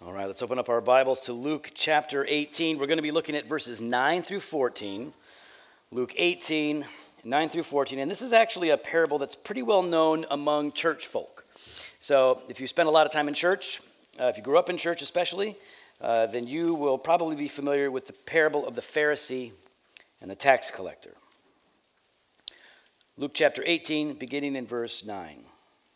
All right, let's open up our Bibles to Luke chapter 18. We're going to be looking at verses 9 through 14. Luke 18, 9 through 14. And this is actually a parable that's pretty well known among church folk. So if you spend a lot of time in church, if you grew up in church especially, then you will probably be familiar with the parable of the Pharisee and the tax collector. Luke chapter 18, beginning in verse 9.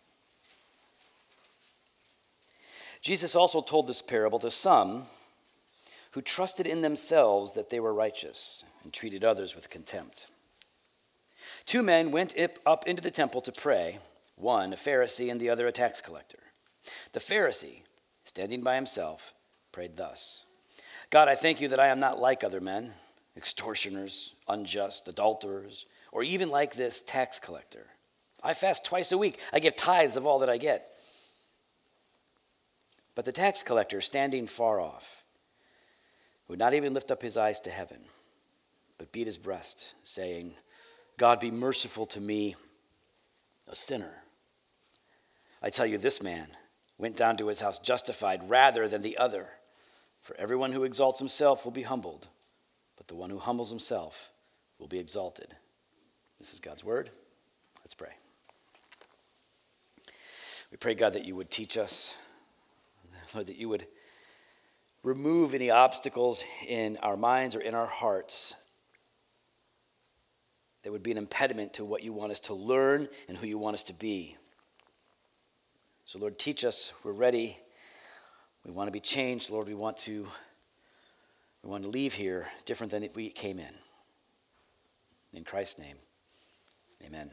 Jesus also told this parable to some who trusted in themselves that they were righteous and treated others with contempt. 2 men went up into the temple to pray, one a Pharisee and the other a tax collector. The Pharisee, standing by himself, prayed thus: God, I thank you that I am not like other men, extortioners, unjust, adulterers, or even like this tax collector. I fast twice a week. I give tithes of all that I get. But the tax collector, standing far off, would not even lift up his eyes to heaven, but beat his breast, saying, God, be merciful to me, a sinner. I tell you, this man went down to his house justified rather than the other. For everyone who exalts himself will be humbled, but the one who humbles himself will be exalted. This is God's word. Let's pray. We pray, God, that you would teach us, Lord, that you would remove any obstacles in our minds or in our hearts that would be an impediment to what you want us to learn and who you want us to be. So, Lord, teach us. We're ready. We want to be changed, Lord. We want to leave here different than we came in. In Christ's name, amen.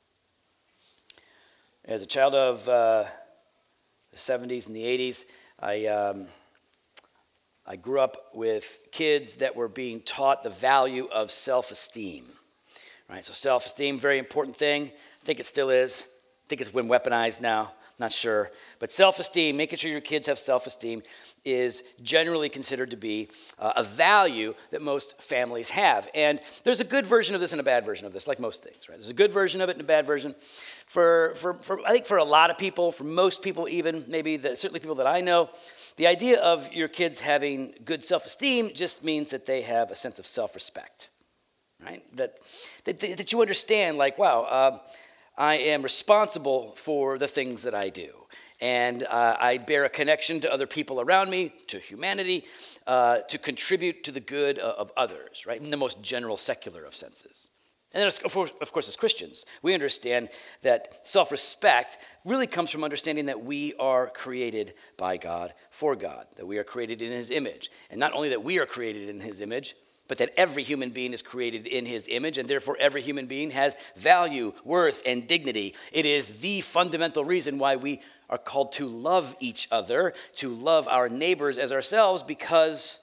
As a child of the 70s and the 80s, I grew up with kids that were being taught the value of self-esteem. Right? So self-esteem, very important thing. I think it still is. I think it's been weaponized now. Not sure. But self-esteem, making sure your kids have self-esteem, is generally considered to be a value that most families have. And there's a good version of this and a bad version of this, like most things, right? There's a good version of it and a bad version. For I think for a lot of people, for most people even, maybe certainly people that I know, the idea of your kids having good self-esteem just means that they have a sense of self-respect, right? That you understand, like, wow, I am responsible for the things that I do. And I bear a connection to other people around me, to humanity, to contribute to the good of others, right? In the most general secular of senses. And then, of course, as Christians, we understand that self-respect really comes from understanding that we are created by God, for God, that we are created in his image. And not only that we are created in his image, but that every human being is created in his image, and therefore every human being has value, worth, and dignity. It is the fundamental reason why we are called to love each other, to love our neighbors as ourselves, because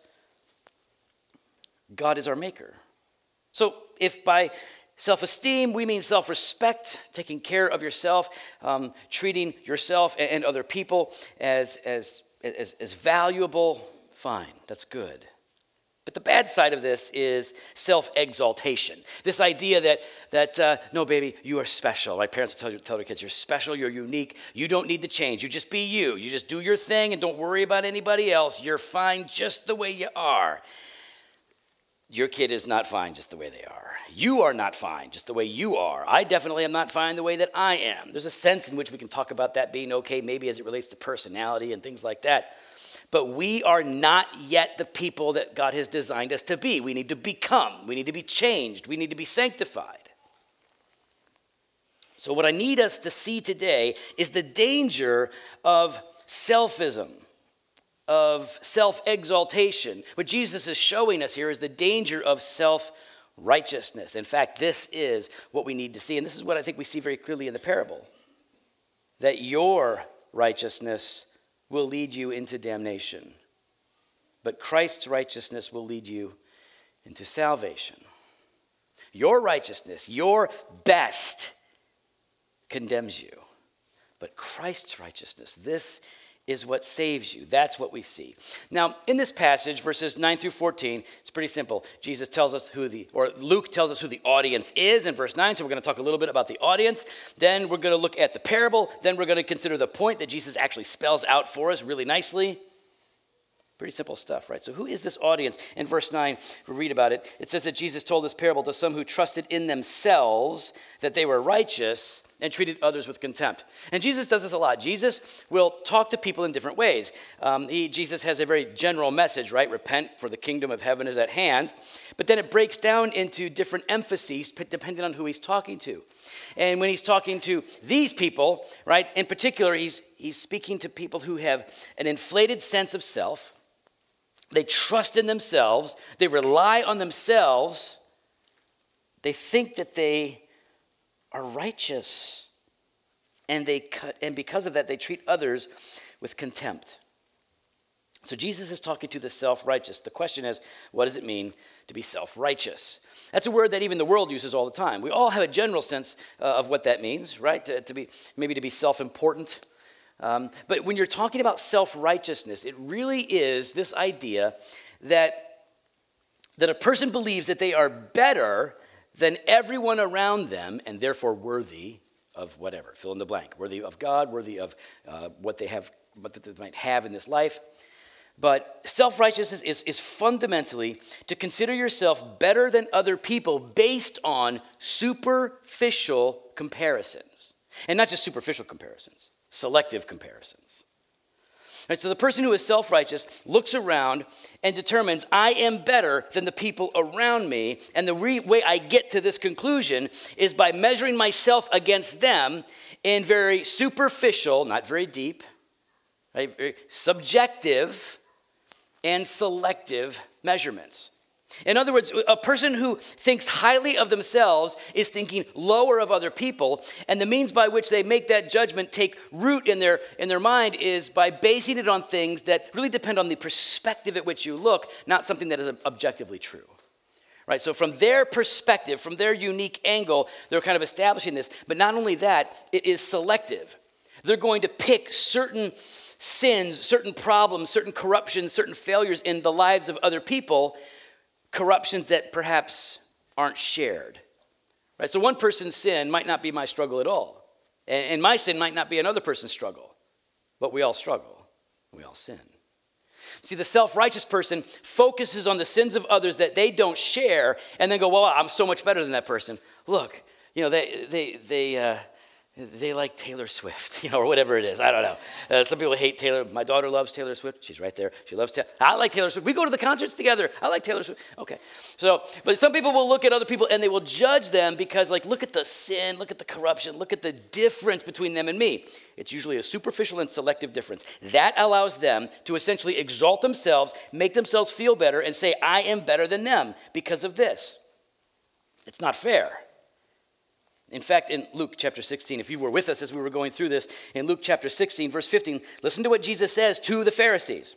God is our maker. So if by self-esteem we mean self-respect, taking care of yourself, treating yourself and other people as valuable, fine, that's good. But the bad side of this is self-exaltation. This idea that no, baby, you are special. Right? Parents will tell their kids, you're special, you're unique, you don't need to change. You just be you. You just do your thing and don't worry about anybody else. You're fine just the way you are. Your kid is not fine just the way they are. You are not fine just the way you are. I definitely am not fine the way that I am. There's a sense in which we can talk about that being okay, maybe as it relates to personality and things like that. But we are not yet the people that God has designed us to be. We need to become. We need to be changed. We need to be sanctified. So what I need us to see today is the danger of selfism, of self-exaltation. What Jesus is showing us here is the danger of self-righteousness. In fact, this is what we need to see. And this is what I think we see very clearly in the parable. That your righteousness will lead you into damnation, but Christ's righteousness will lead you into salvation. Your righteousness, your best, condemns you, but Christ's righteousness, this is what saves you. That's what we see. Now, in this passage, verses 9 through 14, it's pretty simple. Jesus tells us Luke tells us who the audience is in verse 9, so we're going to talk a little bit about the audience. Then we're going to look at the parable. Then we're going to consider the point that Jesus actually spells out for us really nicely. Pretty simple stuff, right? So who is this audience? In verse 9, we read about it. It says that Jesus told this parable to some who trusted in themselves that they were righteous and treated others with contempt. And Jesus does this a lot. Jesus will talk to people in different ways. Jesus has a very general message, right? Repent, for the kingdom of heaven is at hand. But then it breaks down into different emphases depending on who he's talking to. And when he's talking to these people, right, in particular, he's speaking to people who have an inflated sense of self. They trust in themselves. They rely on themselves. They think that they are righteous. And because of that, they treat others with contempt. So Jesus is talking to the self-righteous. The question is, what does it mean to be self-righteous? That's a word that even the world uses all the time. We all have a general sense of what that means, right? To be self-important. But when you're talking about self-righteousness, it really is this idea that a person believes that they are better than everyone around them and therefore worthy of whatever, fill in the blank, worthy of God, worthy of what they might have in this life. But self-righteousness is fundamentally to consider yourself better than other people based on superficial comparisons. And not just superficial comparisons. Selective comparisons. Right, so the person who is self-righteous looks around and determines, I am better than the people around me, and the way I get to this conclusion is by measuring myself against them in very superficial, not very deep, right, very subjective and selective measurements. In other words, a person who thinks highly of themselves is thinking lower of other people, and the means by which they make that judgment take root in their mind is by basing it on things that really depend on the perspective at which you look, not something that is objectively true. Right? So from their perspective, from their unique angle, they're kind of establishing this. But not only that, it is selective. They're going to pick certain sins, certain problems, certain corruptions, certain failures in the lives of other people, corruptions that perhaps aren't shared. Right? So one person's sin might not be my struggle at all. And my sin might not be another person's struggle. But we all struggle. We all sin. See, the self-righteous person focuses on the sins of others that they don't share and then go, well, I'm so much better than that person. Look, they like Taylor Swift, or whatever it is. I don't know. Some people hate Taylor. My daughter loves Taylor Swift. She's right there. She loves Taylor. I like Taylor Swift. We go to the concerts together. I like Taylor Swift. Okay. But some people will look at other people and they will judge them because, look at the sin, look at the corruption, look at the difference between them and me. It's usually a superficial and selective difference. That allows them to essentially exalt themselves, make themselves feel better, and say, I am better than them because of this. It's not fair. In fact, in Luke chapter 16, if you were with us as we were going through this, in Luke chapter 16, verse 15, listen to what Jesus says to the Pharisees.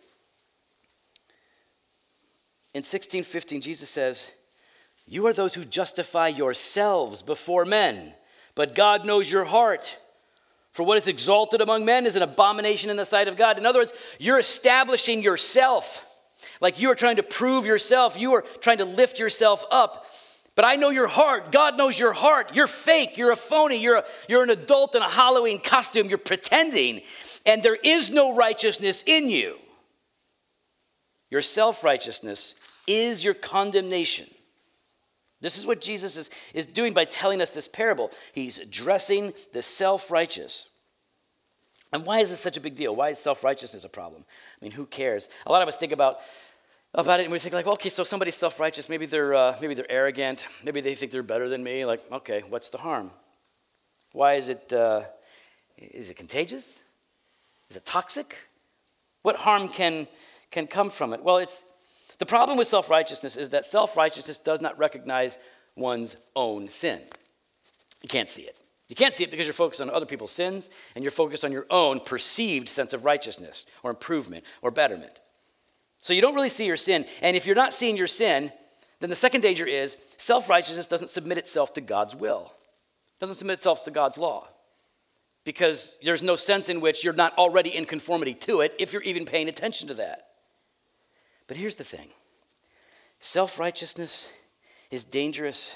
In 16:15, Jesus says, you are those who justify yourselves before men, but God knows your heart. For what is exalted among men is an abomination in the sight of God. In other words, you're establishing yourself. Like you are trying to prove yourself. You are trying to lift yourself up. But I know your heart. God knows your heart. You're fake. You're a phony. You're an adult in a Halloween costume. You're pretending. And there is no righteousness in you. Your self-righteousness is your condemnation. This is what Jesus is doing by telling us this parable. He's addressing the self-righteous. And why is this such a big deal? Why is self-righteousness a problem? I mean, who cares? A lot of us think about it and we think well, okay, so somebody's self-righteous. Maybe they're arrogant. Maybe they think they're better than me. Okay, what's the harm? Why is it contagious? Is it toxic? What harm can come from it? Well, the problem with self-righteousness is that self-righteousness does not recognize one's own sin. You can't see it. You can't see it because you're focused on other people's sins and you're focused on your own perceived sense of righteousness or improvement or betterment. So you don't really see your sin. And if you're not seeing your sin, then the second danger is self-righteousness doesn't submit itself to God's will. It doesn't submit itself to God's law. Because there's no sense in which you're not already in conformity to it if you're even paying attention to that. But here's the thing. Self-righteousness is dangerous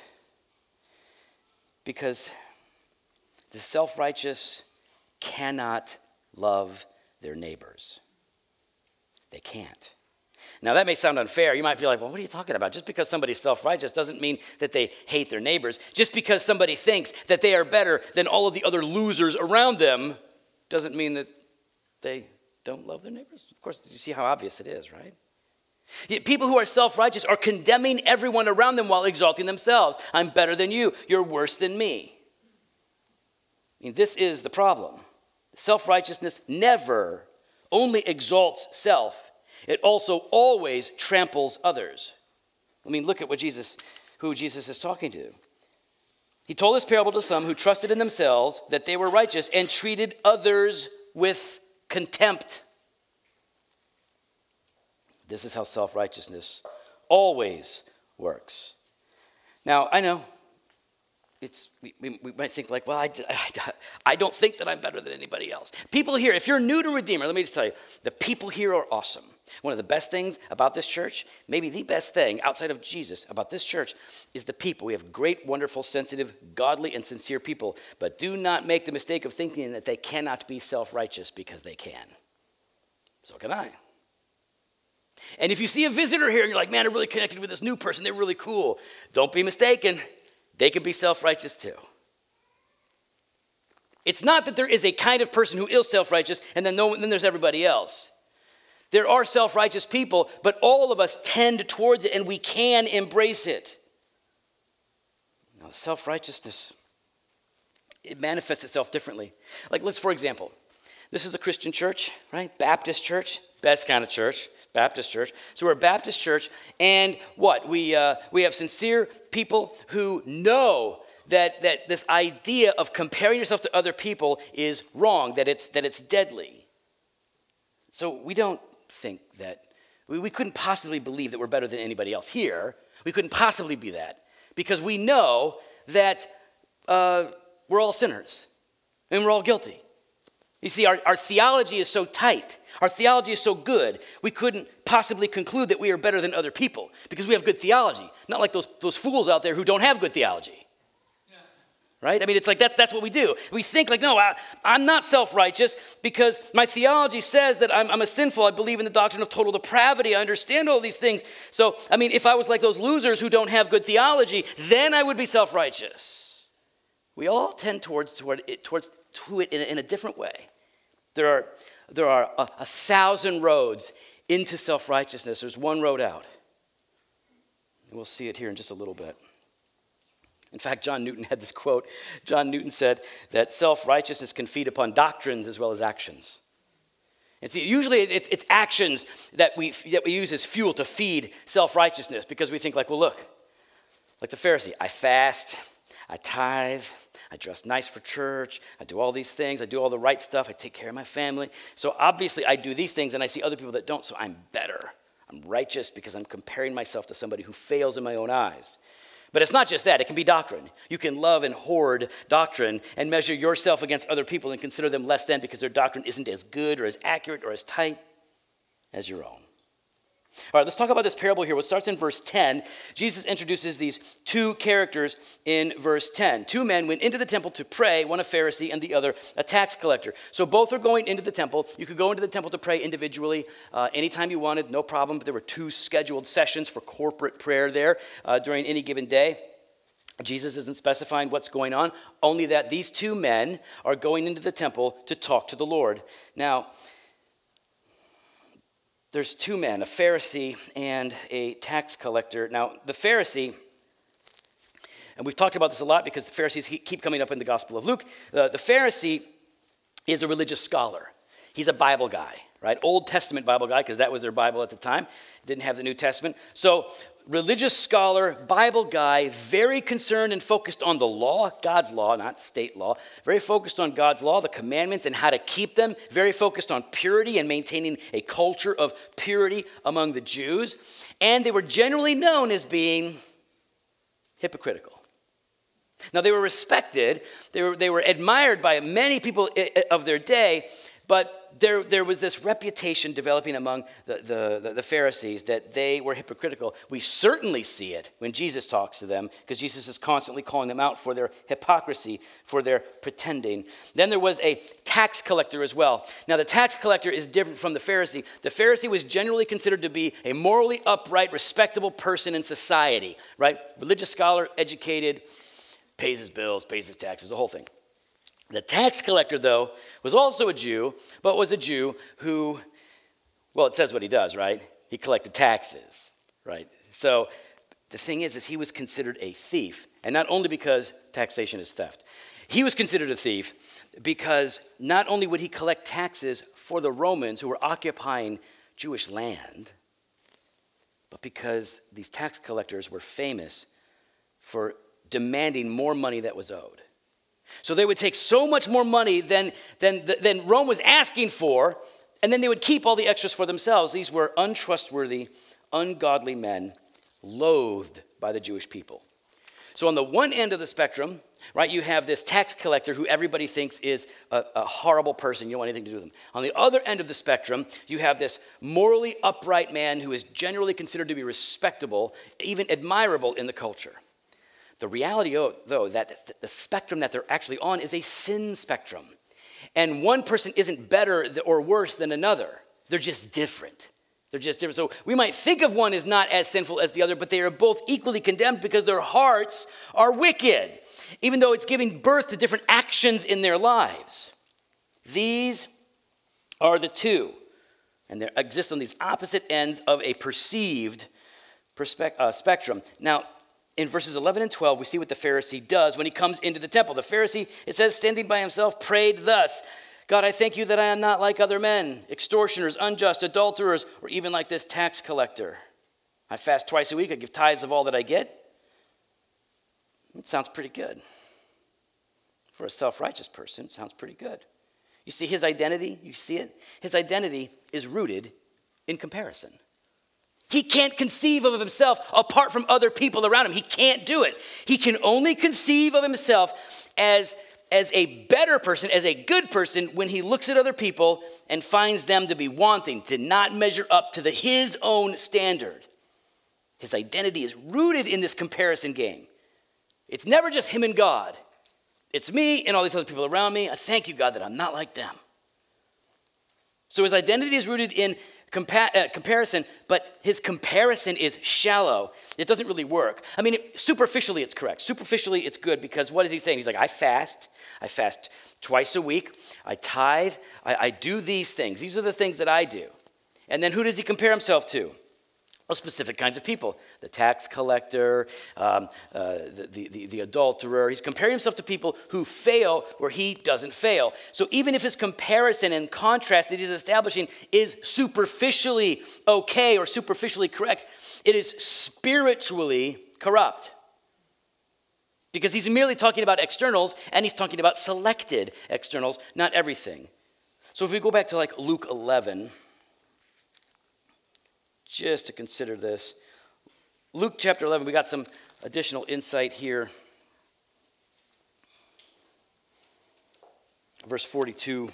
because the self-righteous cannot love their neighbors. They can't. Now, that may sound unfair. You might feel like, well, what are you talking about? Just because somebody's self-righteous doesn't mean that they hate their neighbors. Just because somebody thinks that they are better than all of the other losers around them doesn't mean that they don't love their neighbors. Of course, you see how obvious it is, right? Yet people who are self-righteous are condemning everyone around them while exalting themselves. I'm better than you. You're worse than me. I mean, this is the problem. Self-righteousness never only exalts self. It also always tramples others. I mean, look at who Jesus is talking to. He told this parable to some who trusted in themselves that they were righteous and treated others with contempt. This is how self-righteousness always works. Now, I know we might think like, well, I don't think that I'm better than anybody else. People here, if you're new to Redeemer, let me just tell you, the people here are awesome. One of the best things about this church, maybe the best thing outside of Jesus about this church, is the people. We have great, wonderful, sensitive, godly, and sincere people. But do not make the mistake of thinking that they cannot be self-righteous, because they can. So can I. And if you see a visitor here and you're like, man, I really connected with this new person, they're really cool, don't be mistaken. They can be self-righteous too. It's not that there is a kind of person who is self-righteous and then there's everybody else. There are self-righteous people, but all of us tend towards it, and we can embrace it. Now, self-righteousness, it manifests itself differently. Like, for example, this is a Christian church, right? Baptist church, best kind of church, Baptist church. So we're a Baptist church, and what? We have sincere people who know that this idea of comparing yourself to other people is wrong, that it's deadly. So we don't think that, we couldn't possibly believe that we're better than anybody else here. We couldn't possibly be that, because we know that we're all sinners and we're all guilty. You see, our theology is so tight. Our theology is so good, we couldn't possibly conclude that we are better than other people because we have good theology. Not like those fools out there who don't have good theology. Right? I mean, it's like that's what we do. We think like, no, I'm not self-righteous because my theology says that I'm a sinful. I believe in the doctrine of total depravity. I understand all these things. So, I mean, if I was like those losers who don't have good theology, then I would be self-righteous. We all tend towards it in a different way. There are 1,000 roads into self-righteousness. There's one road out. And we'll see it here in just a little bit. In fact, John Newton had this quote. John Newton said that self-righteousness can feed upon doctrines as well as actions. And see, usually it's actions that we use as fuel to feed self-righteousness, because we think like, well, look, like the Pharisee, I fast, I tithe, I dress nice for church, I do all these things, I do all the right stuff, I take care of my family. So obviously I do these things and I see other people that don't, so I'm better. I'm righteous because I'm comparing myself to somebody who fails in my own eyes. But it's not just that. It can be doctrine. You can love and hoard doctrine and measure yourself against other people and consider them less than because their doctrine isn't as good or as accurate or as tight as your own. All right, let's talk about this parable here. What starts in verse 10. Jesus introduces these two characters in verse 10. Two men went into the temple to pray, one a Pharisee and the other a tax collector. So both are going into the temple. You could go into the temple to pray individually anytime you wanted, no problem. But there were two scheduled sessions for corporate prayer there during any given day. Jesus isn't specifying what's going on, only that these two men are going into the temple to talk to the Lord. Now, there's two men, a Pharisee and a tax collector. Now, the Pharisee, and we've talked about this a lot because the Pharisees keep coming up in the Gospel of Luke. The Pharisee is a religious scholar. He's a Bible guy, right? Old Testament Bible guy, because that was their Bible at the time. Didn't have the New Testament. So, religious scholar, Bible guy, very concerned and focused on the law, God's law, not state law. Very focused on God's law, the commandments, and how to keep them. Very focused on purity and maintaining a culture of purity among the Jews. And they were generally known as being hypocritical. Now, they were respected. They were admired by many people of their day, but there was this reputation developing among the Pharisees that they were hypocritical. We certainly see it when Jesus talks to them, because Jesus is constantly calling them out for their hypocrisy, for their pretending. Then there was a tax collector as well. Now, the tax collector is different from the Pharisee. The Pharisee was generally considered to be a morally upright, respectable person in society, right? Religious scholar, educated, pays his bills, pays his taxes, the whole thing. The tax collector, though, was also a Jew, but was a Jew who, well, it says what he does, right? He collected taxes, right? So the thing is he was considered a thief, and not only because taxation is theft. He was considered a thief because not only would he collect taxes for the Romans who were occupying Jewish land, but because these tax collectors were famous for demanding more money that was owed. So they would take so much more money than Rome was asking for, and then they would keep all the extras for themselves. These were untrustworthy, ungodly men, loathed by the Jewish people. So on the one end of the spectrum, right, you have this tax collector who everybody thinks is a horrible person. You don't want anything to do with them. On the other end of the spectrum, you have this morally upright man who is generally considered to be respectable, even admirable in the culture. The reality, though, that the spectrum that they're actually on is a sin spectrum. And one person isn't better or worse than another. They're just different. They're just different. So we might think of one as not as sinful as the other, but they are both equally condemned because their hearts are wicked, even though it's giving birth to different actions in their lives. These are the two, and they exist on these opposite ends of a perceived spectrum. Now, in verses 11 and 12, we see what the Pharisee does when he comes into the temple. The Pharisee, it says, standing by himself, prayed thus: God, I thank you that I am not like other men, extortioners, unjust, adulterers, or even like this tax collector. I fast twice a week. I give tithes of all that I get. It sounds pretty good. For a self-righteous person, it sounds pretty good. You see his identity? You see it? His identity is rooted in comparison. He can't conceive of himself apart from other people around him. He can't do it. He can only conceive of himself as a better person, as a good person, when he looks at other people and finds them to be wanting, to not measure up to his own standard. His identity is rooted in this comparison game. It's never just him and God. It's me and all these other people around me. I thank you, God, that I'm not like them. So his identity is rooted in comparison, but his comparison is shallow. It doesn't really work. I mean, superficially it's correct. Superficially it's good, because what is he saying? He's like, I fast twice a week. I tithe. I do these things. These are the things that I do. And then who does he compare himself to? Well, specific kinds of people. The tax collector, the adulterer. He's comparing himself to people who fail where he doesn't fail. So even if his comparison and contrast that he's establishing is superficially okay or superficially correct, it is spiritually corrupt. Because he's merely talking about externals, and he's talking about selected externals, not everything. So if we go back to like Luke 11, just to consider this. Luke chapter 11, we got some additional insight here. Verse 42.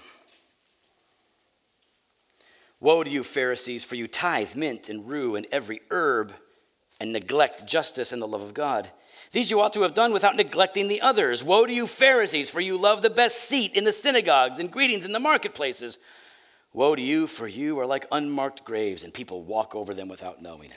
Woe to you, Pharisees, for you tithe mint and rue and every herb, and neglect justice and the love of God. These you ought to have done without neglecting the others. Woe to you, Pharisees, for you love the best seat in the synagogues and greetings in the marketplaces. Woe to you, for you are like unmarked graves, and people walk over them without knowing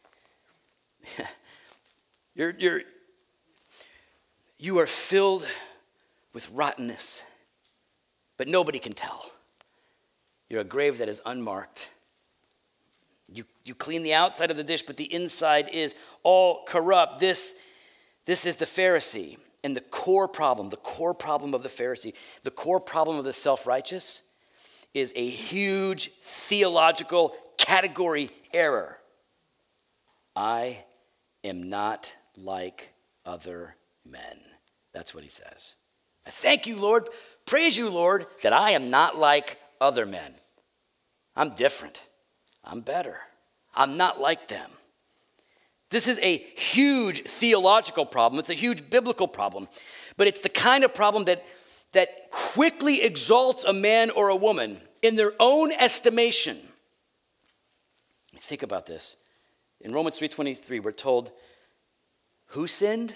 it. You are filled with rottenness, but nobody can tell. You're a grave that is unmarked. You clean the outside of the dish, but the inside is all corrupt. This is the Pharisee, and the core problem of the Pharisee, the core problem of the self-righteous is a huge theological category error. I am not like other men. That's what he says. I thank you, Lord. Praise you, Lord, that I am not like other men. I'm different. I'm better. I'm not like them. This is a huge theological problem. It's a huge biblical problem. But it's the kind of problem that quickly exalts a man or a woman in their own estimation. Think about this. In Romans 3:23, we're told, who sinned?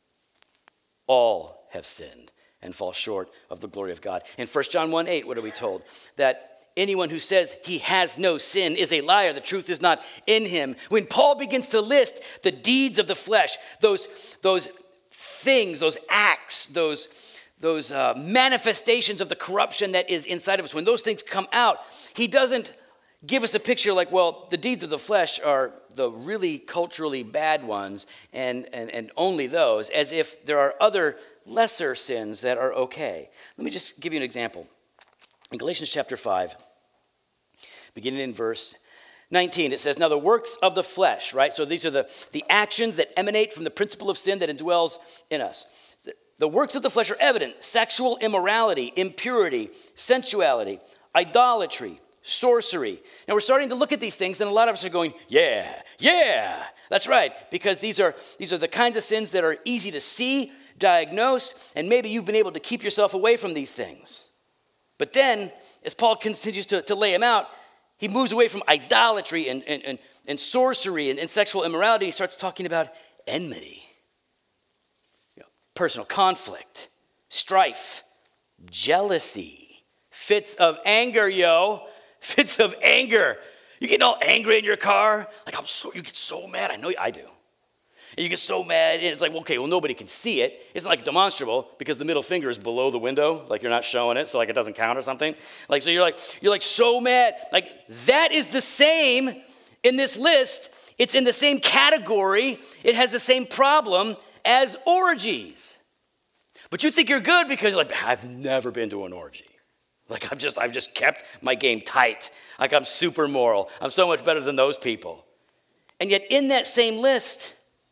All have sinned and fall short of the glory of God. In 1 John 1:8, what are we told? That anyone who says he has no sin is a liar. The truth is not in him. When Paul begins to list the deeds of the flesh, those things, those acts, those manifestations of the corruption that is inside of us, when those things come out, he doesn't give us a picture like, well, the deeds of the flesh are the really culturally bad ones and only those, as if there are other lesser sins that are okay. Let me just give you an example. In Galatians chapter 5, beginning in verse 19, it says, now the works of the flesh, right? So these are the actions that emanate from the principle of sin that indwells in us. The works of the flesh are evident: sexual immorality, impurity, sensuality, idolatry, sorcery. Now we're starting to look at these things, and a lot of us are going, yeah, that's right, because these are the kinds of sins that are easy to see, diagnose, and maybe you've been able to keep yourself away from these things. But then, as Paul continues to lay them out, he moves away from idolatry and sorcery and sexual immorality. He starts talking about enmity, personal conflict, strife, jealousy, fits of anger, fits of anger. You get all angry in your car, like you get so mad. I know I do. And you get so mad, and it's like, okay, well, nobody can see it. It's not like demonstrable because the middle finger is below the window, like you're not showing it, so like it doesn't count or something. Like, so you're like so mad. Like, that is the same in this list. It's in the same category. It has the same problem as orgies. But you think you're good because you're like, I've never been to an orgy. Like, I've just kept my game tight. Like, I'm super moral. I'm so much better than those people. And yet in that same list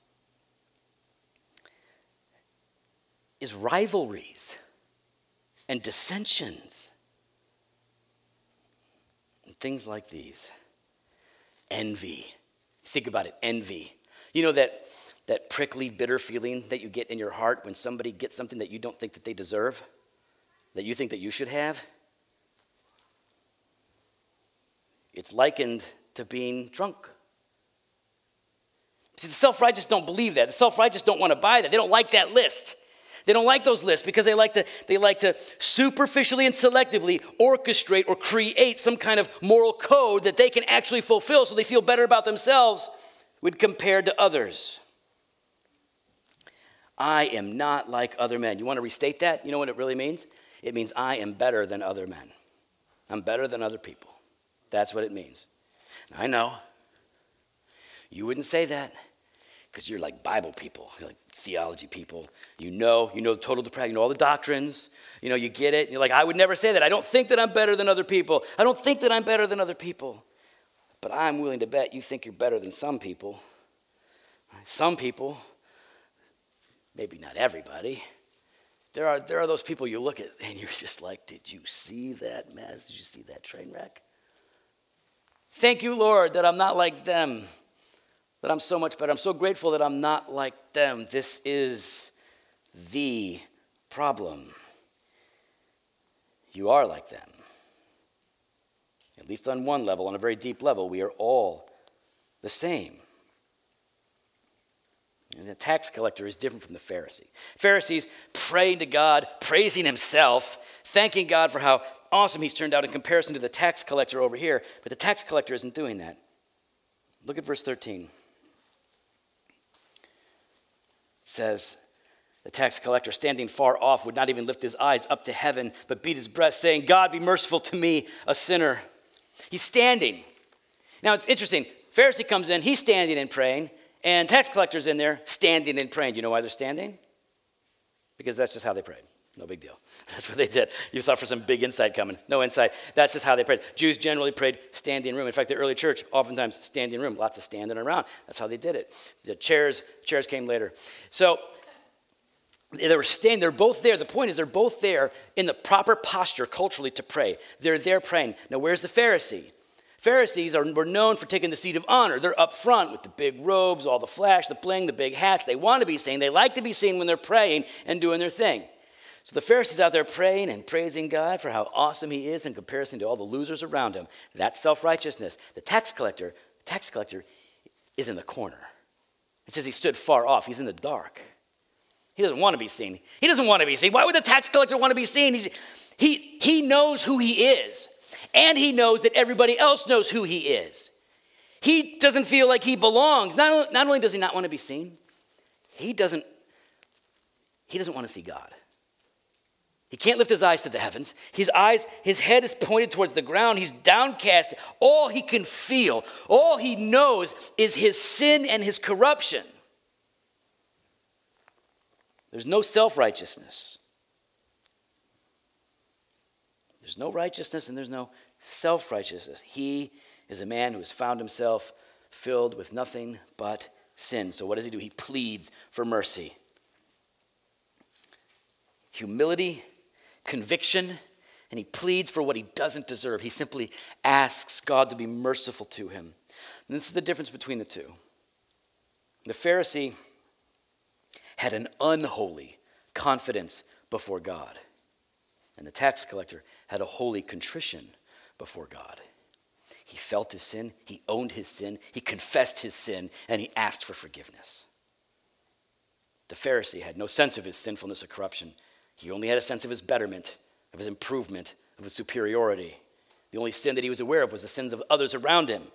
is rivalries and dissensions and things like these. Envy. Think about it, envy. You know that prickly, bitter feeling that you get in your heart when somebody gets something that you don't think that they deserve, that you think that you should have? It's likened to being drunk. See, the self-righteous don't believe that. The self-righteous don't want to buy that. They don't like that list. They don't like those lists because they like to superficially and selectively orchestrate or create some kind of moral code that they can actually fulfill so they feel better about themselves when compared to others. I am not like other men. You want to restate that? You know what it really means? It means I am better than other men. I'm better than other people. That's what it means. I know. You wouldn't say that because you're like Bible people. You're like theology people. You know total depravity. You know all the doctrines. You get it. You're like, I would never say that. I don't think that I'm better than other people. I don't think that I'm better than other people. But I'm willing to bet you think you're better than some people. Some people, maybe not everybody. There are those people you look at and you're just like, did you see that mess? Did you see that train wreck? Thank you, Lord, that I'm not like them, that I'm so much better. I'm so grateful that I'm not like them. This is the problem. You are like them. At least on one level, on a very deep level, we are all the same. And the tax collector is different from the Pharisee. Pharisees praying to God, praising himself, thanking God for how awesome he's turned out in comparison to the tax collector over here. But the tax collector isn't doing that. Look at verse 13. It says, the tax collector, standing far off, would not even lift his eyes up to heaven, but beat his breast, saying, God, be merciful to me, a sinner. He's standing. Now, it's interesting. Pharisee comes in, he's standing and praying, and tax collector's in there standing and praying. Do you know why they're standing? Because that's just how they prayed. No big deal. That's what they did. You thought for some big insight coming. No insight. That's just how they prayed. Jews generally prayed standing room. In fact, the early church, oftentimes standing room. Lots of standing around. That's how they did it. The chairs came later. So they were standing. They're both there. The point is they're both there in the proper posture culturally to pray. They're there praying. Now, where's the Pharisee? Pharisees were known for taking the seat of honor. They're up front with the big robes, all the flash, the bling, the big hats. They want to be seen. They like to be seen when they're praying and doing their thing. So the Pharisee's out there praying and praising God for how awesome he is in comparison to all the losers around him. That's self-righteousness. The tax collector is in the corner. It says he stood far off. He's in the dark. He doesn't want to be seen. He doesn't want to be seen. Why would the tax collector want to be seen? He knows who he is. And he knows that everybody else knows who he is. He doesn't feel like he belongs. Not only does he not want to be seen, he doesn't want to see God. He can't lift his eyes to the heavens. His head is pointed towards the ground. He's downcast. All he can feel, all he knows is his sin and his corruption. There's no self-righteousness. There's no righteousness and there's no self-righteousness. He is a man who has found himself filled with nothing but sin. So what does he do? He pleads for mercy. Humility, conviction, and he pleads for what he doesn't deserve. He simply asks God to be merciful to him. And this is the difference between the two. The Pharisee had an unholy confidence before God. And the tax collector had a holy contrition before God. He felt his sin, he owned his sin, he confessed his sin, and he asked for forgiveness. The Pharisee had no sense of his sinfulness or corruption. He only had a sense of his betterment, of his improvement, of his superiority. The only sin that he was aware of was the sins of others around him.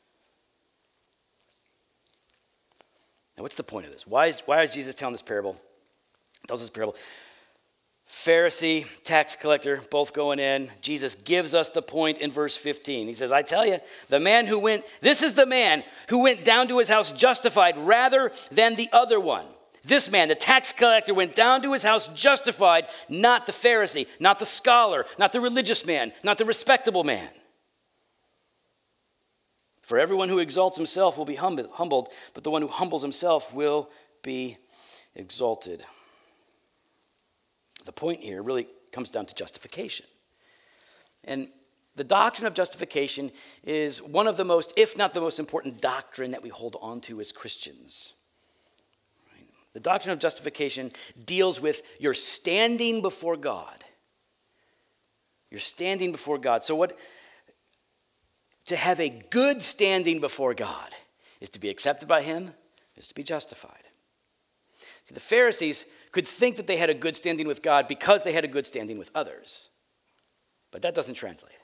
Now, what's the point of this? Why is Jesus telling this parable? He tells this parable. Pharisee, tax collector, both going in. Jesus gives us the point in verse 15. He says, I tell you, this is the man who went down to his house justified rather than the other one. This man, the tax collector, went down to his house justified, not the Pharisee, not the scholar, not the religious man, not the respectable man. For everyone who exalts himself will be humbled, but the one who humbles himself will be exalted. The point here really comes down to justification. And the doctrine of justification is one of the most, if not the most important doctrine that we hold on to as Christians. Right? The doctrine of justification deals with your standing before God. You're standing before God. So to have a good standing before God is to be accepted by him, is to be justified. See, the Pharisees could think that they had a good standing with God because they had a good standing with others. But that doesn't translate.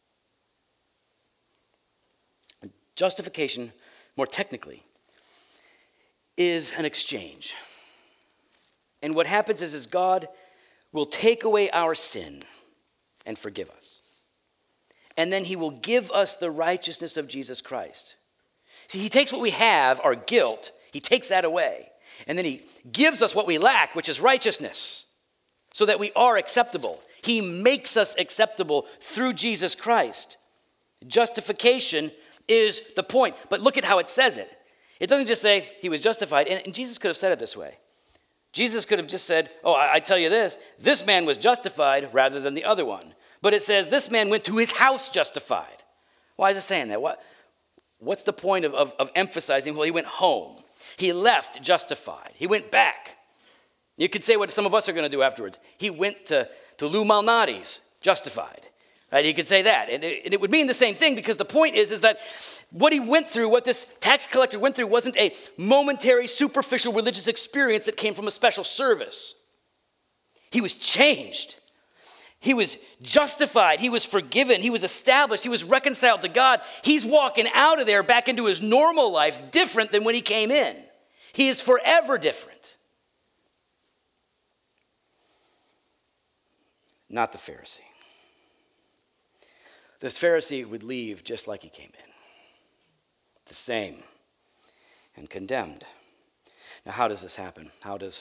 And justification, more technically, is an exchange. And what happens is God will take away our sin and forgive us. And then he will give us the righteousness of Jesus Christ. See, he takes what we have, our guilt, he takes that away. And then he gives us what we lack, which is righteousness, so that we are acceptable. He makes us acceptable through Jesus Christ. Justification is the point. But look at how it says it. It doesn't just say he was justified. And Jesus could have said it this way. Jesus could have just said, I tell you this man was justified rather than the other one. But it says this man went to his house justified. Why is it saying that? What's the point of emphasizing, well, he went home. He left justified. He went back. You could say what some of us are going to do afterwards. He went to Lou Malnati's justified. Right? He could say that. And it would mean the same thing, because the point is that what he went through, what this tax collector went through, wasn't a momentary, superficial religious experience that came from a special service. He was changed. He was justified. He was forgiven. He was established. He was reconciled to God. He's walking out of there back into his normal life different than when he came in. He is forever different. Not the Pharisee. This Pharisee would leave just like he came in. The same and condemned. Now, how does this happen? How does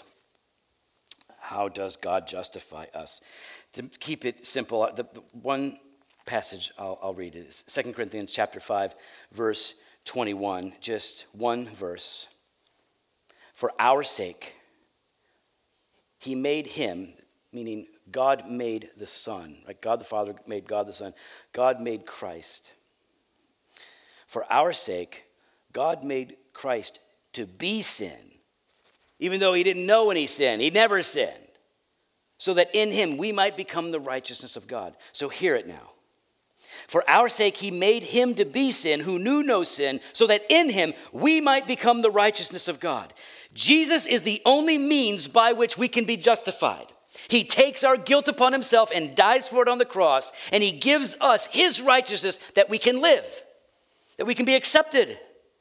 God justify us? To keep it simple, the one passage I'll read is 2 Corinthians chapter 5, verse 21, just one verse. For our sake, he made him, meaning God made the Son, right? God the Father made God the Son. God made Christ. For our sake, God made Christ to be sin, even though he didn't know any sin. He never sinned. so that in him we might become the righteousness of God. So hear it now. For our sake he made him to be sin who knew no sin, so that in him we might become the righteousness of God. Jesus is the only means by which we can be justified. He takes our guilt upon himself and dies for it on the cross, and he gives us his righteousness that we can live, that we can be accepted.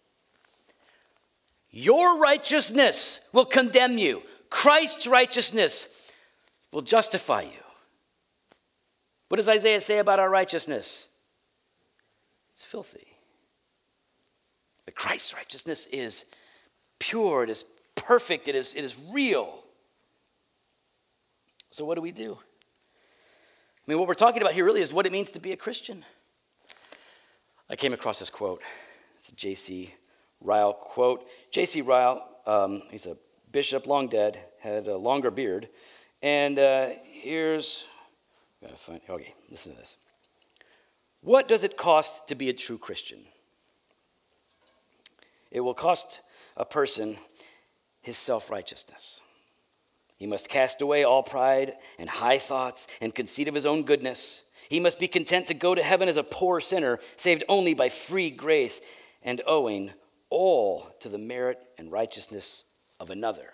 Your righteousness will condemn you. Christ's righteousness will justify you. What does Isaiah say about our righteousness? It's filthy. But Christ's righteousness is pure, it is perfect, it is real. So what do we do? I mean, what we're talking about here really is what it means to be a Christian. I came across this quote. It's a J.C. Ryle quote. J.C. Ryle, he's a bishop, long dead, had a longer beard. And okay, listen to this. What does it cost to be a true Christian? It will cost a person his self-righteousness. He must cast away all pride and high thoughts and conceit of his own goodness. He must be content to go to heaven as a poor sinner, saved only by free grace and owing all to the merit and righteousness of another.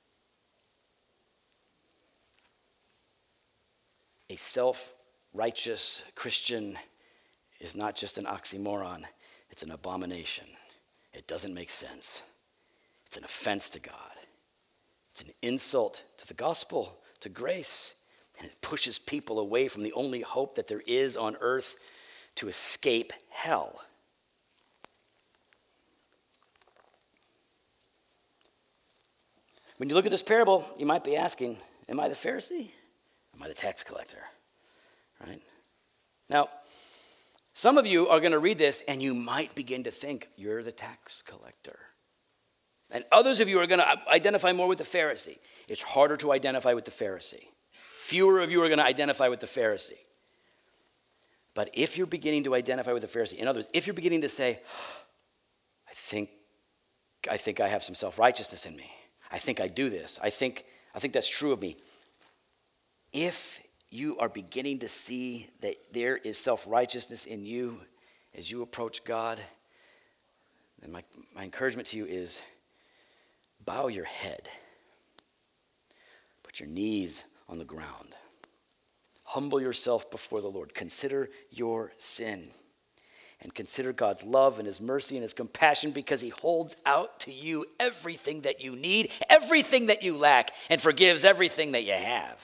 A self-righteous Christian is not just an oxymoron, it's an abomination. It doesn't make sense. It's an offense to God. It's an insult to the gospel, to grace, and it pushes people away from the only hope that there is on earth to escape hell. When you look at this parable, you might be asking, am I the Pharisee? Am I the tax collector? Right? Now, some of you are going to read this and you might begin to think you're the tax collector. And others of you are going to identify more with the Pharisee. It's harder to identify with the Pharisee. Fewer of you are going to identify with the Pharisee. But if you're beginning to identify with the Pharisee, in other words, if you're beginning to say, I think I have some self-righteousness in me. I think I do this. I think that's true of me. If you are beginning to see that there is self-righteousness in you as you approach God, then my encouragement to you is bow your head. Put your knees on the ground. Humble yourself before the Lord. Consider your sin. And consider God's love and his mercy and his compassion, because he holds out to you everything that you need, everything that you lack, and forgives everything that you have.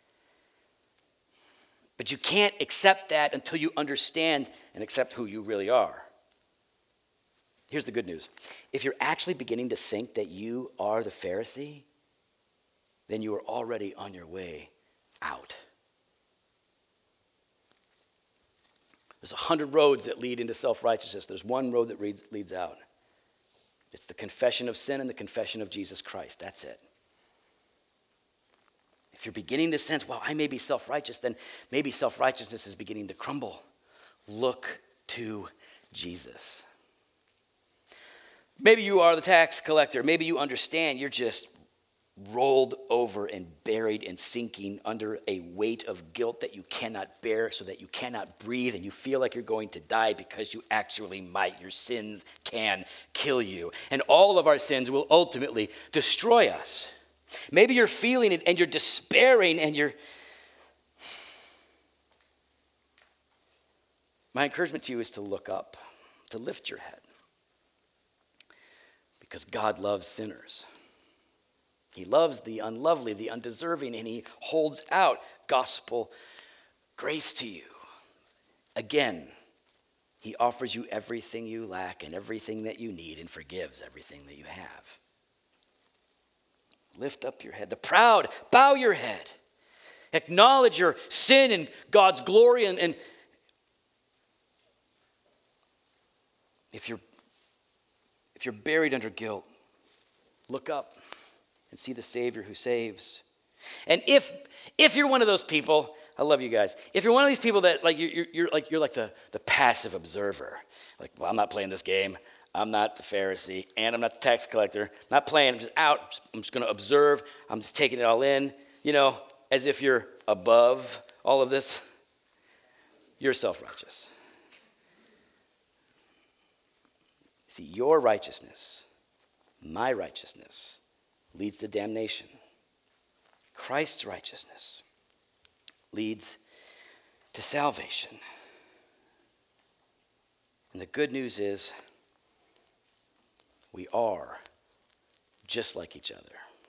But you can't accept that until you understand and accept who you really are. Here's the good news. If you're actually beginning to think that you are the Pharisee, then you are already on your way out. There's 100 roads that lead into self-righteousness. There's one road that leads out. It's the confession of sin and the confession of Jesus Christ. That's it. If you're beginning to sense, well, I may be self-righteous, then maybe self-righteousness is beginning to crumble. Look to Jesus. Maybe you are the tax collector. Maybe you understand you're just rolled over and buried and sinking under a weight of guilt that you cannot bear, so that you cannot breathe, and you feel like you're going to die because you actually might. Your sins can kill you. And all of our sins will ultimately destroy us. Maybe you're feeling it and you're despairing and My encouragement to you is to look up, to lift your head. Because God loves sinners. He loves the unlovely, the undeserving, and he holds out gospel grace to you. Again, he offers you everything you lack and everything that you need, and forgives everything that you have. Lift up your head. The proud, bow your head. Acknowledge your sin and God's glory. And if you're buried under guilt, look up and see the Savior who saves. And if you're one of those people, I love you guys. If you're one of these people that like you're like the passive observer, like, well, I'm not playing this game. I'm not the Pharisee, and I'm not the tax collector. I'm not playing. I'm just out. I'm just going to observe. I'm just taking it all in. You know, as if you're above all of this. You're self-righteous. See, your righteousness, my righteousness, leads to damnation. Christ's righteousness leads to salvation. And the good news is we are just like each other.